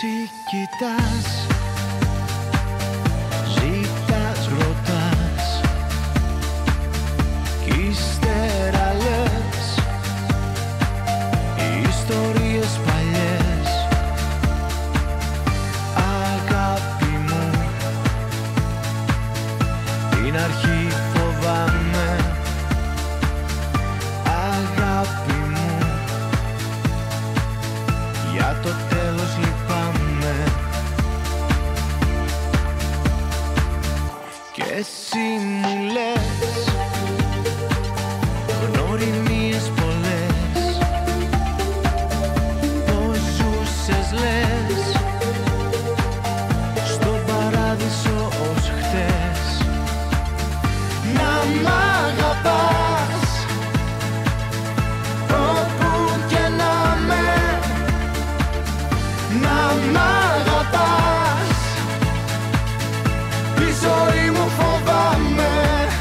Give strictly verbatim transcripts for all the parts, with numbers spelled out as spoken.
εσύ κοιτάς, ζητάς, ρωτάς κι ύστερα λες οι ιστορίες παλιές. Αγάπη μου, την αρχή φοβάμαι. Αγάπη μου, για το τέλος λυπάμαι. Και εσύ μου λες γνωριμίες πολλές, πως ζούσες λες στον παράδεισο ως χτες. Να μ' αγαπάς όπου και να με, να μ' αγαπάς, τη ζωή μου φοβάμαι.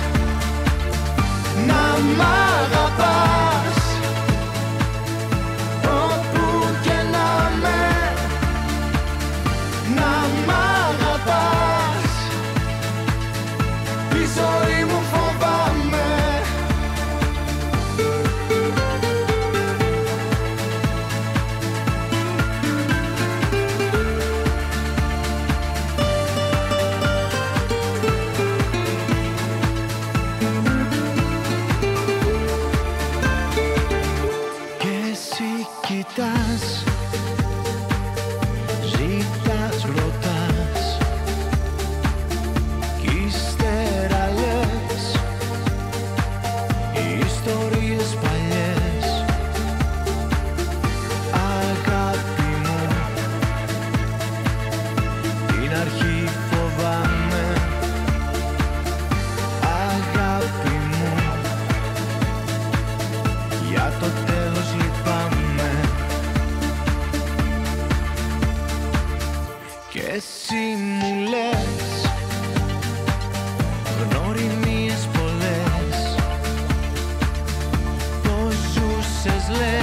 Να μ' αγαπάς όπου και να με, να μ' αγαπάς, τη ζωή μου φοβάμαι. Κοιτάς, ζητάς, ρωτάς κι ύστερα λες οι ιστορίες παλιές. Αγάπη μου, την αρχή φοβάμαι. Αγάπη μου, για το τέλος λυπάμαι. Και εσύ μου λες γνωριμίες πολλές, πως ζούσες λες